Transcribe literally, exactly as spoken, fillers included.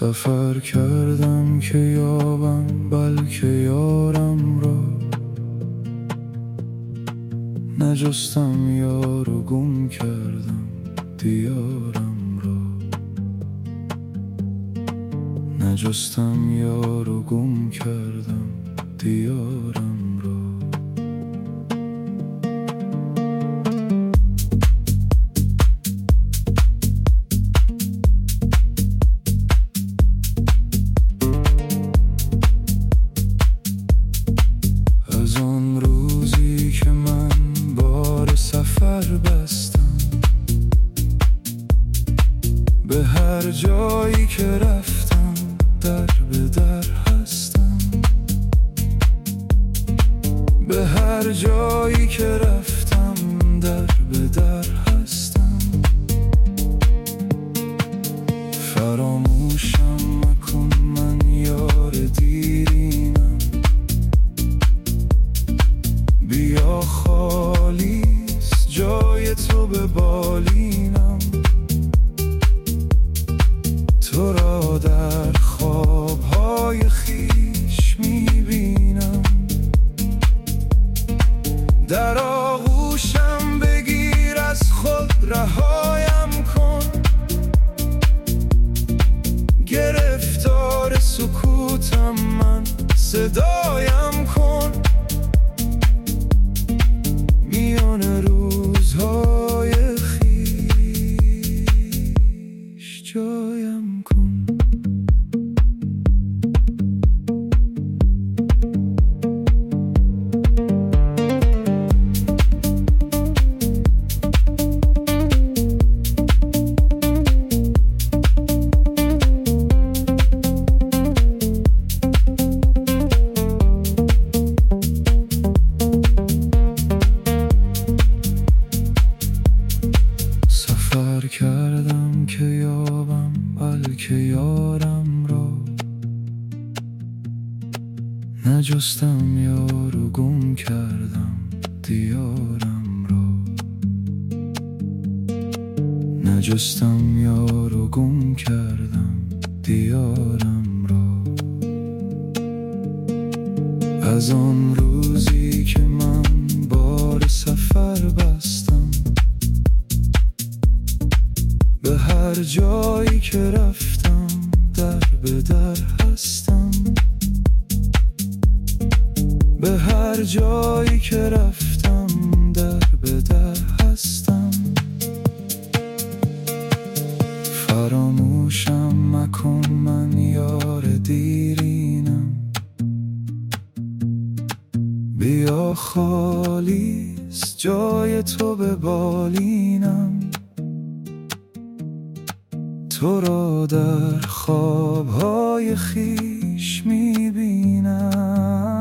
سفر کردم که یابم بلکه یارم را، نجستم یار و گم کردم دیارم را، نجستم یار و گم کردم دیارم را. از آن روزی که من بار سفر بستم، به هر جایی که رفتم در به در هستم، به هر جایی که رفتم در به در هستم. فراموشم مکن من یار دیرینم، بیا خالیست جای تو به بالینم، تو را در خوابهای خویش میبینم. در آغوشم بگیر از خود رهایم کن، گرفتار سکوتم من صدایم کن. میان روزهای خویش جایم کن. سفر کردم که یابم بلکه یارم را، نجستم یار و گم کردم دیارم را، نجستم یار و گم کردم دیارم را. از آن روزی که من بار سفر بستم، به هر جایی که رفتم در به در هستم، به هر جایی که رفتم در به در هستم. فراموشم مکن من یار دیرینم، بیا خالیست جای تو به بالینم، تو را در خوابهای خویش میبینم.